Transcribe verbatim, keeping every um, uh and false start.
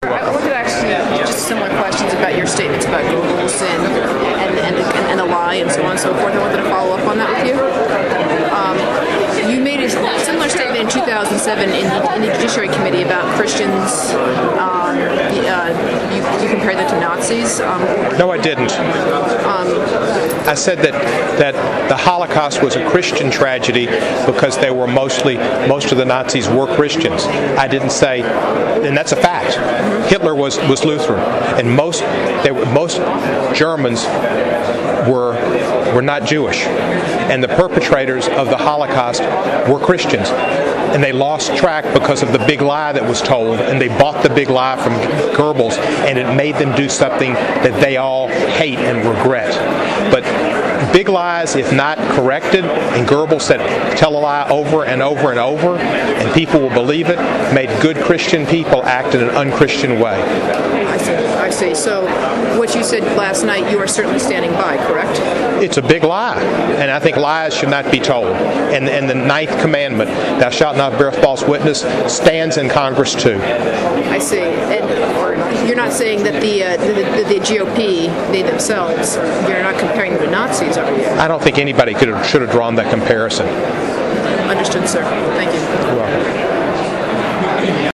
I wanted to ask you just similar questions about your statements about Goebbels and and, and, and, and the lie and so on and so forth. I wanted to follow up on that with you. Um, you made a similar statement in two thousand seven in the, in the Judiciary Committee about Christians. Um, uh, you, you compared them to Nazis. Um, no, I didn't. Um, I said that that the Holocaust was a Christian tragedy because they were mostly most of the Nazis were Christians. I didn't say, and that's a fact. Mm-hmm. Hitler was, was Lutheran, and most they were, most Germans were were not Jewish, and the perpetrators of the Holocaust were Christians. And they lost track because of the big lie that was told, and they bought the big lie from Goebbels, and it made them do something that they all hate and regret. But big lies, if not corrected, and Goebbels said, tell a lie over and over and over, and people will believe it, made good Christian people act in an unchristian way. I see. I see. So what you said last night, you are certainly standing by, correct? It's a big lie, and I think lies should not be told. And, and the ninth commandment, thou shalt not bear false witness, stands in Congress too. I see. And you're not saying that the, uh, the, the, the G O P, they themselves, you're not comparing them to Nazis, are you? I don't think anybody could have, should have drawn that comparison. Understood, sir. Thank you. You're welcome.